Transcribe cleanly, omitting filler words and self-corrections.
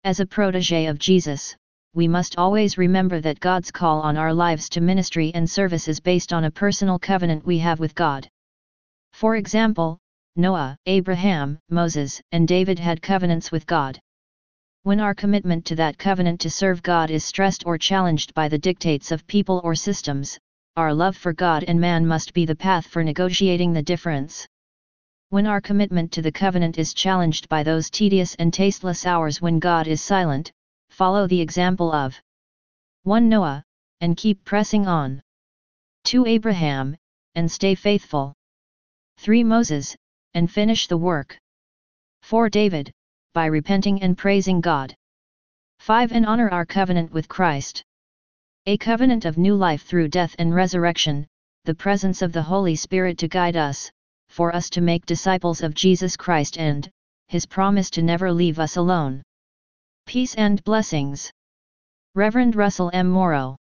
As a protege of Jesus, we must always remember that God's call on our lives to ministry and service is based on a personal covenant we have with God. For example, Noah, Abraham, Moses, and David had covenants with God. When our commitment to that covenant to serve God is stressed or challenged by the dictates of people or systems, our love for God and man must be the path for negotiating the difference. When our commitment to the covenant is challenged by those tedious and tasteless hours when God is silent, follow the example of 1. Noah, and keep pressing on. 2. Abraham, and stay faithful. 3. Moses, and finish the work. 4. David, by repenting and praising God. 5. And honor our covenant with Christ. A covenant of new life through death and resurrection, the presence of the Holy Spirit to guide us, for us to make disciples of Jesus Christ and His promise to never leave us alone. Peace and blessings. Reverend Russell M. Morrow.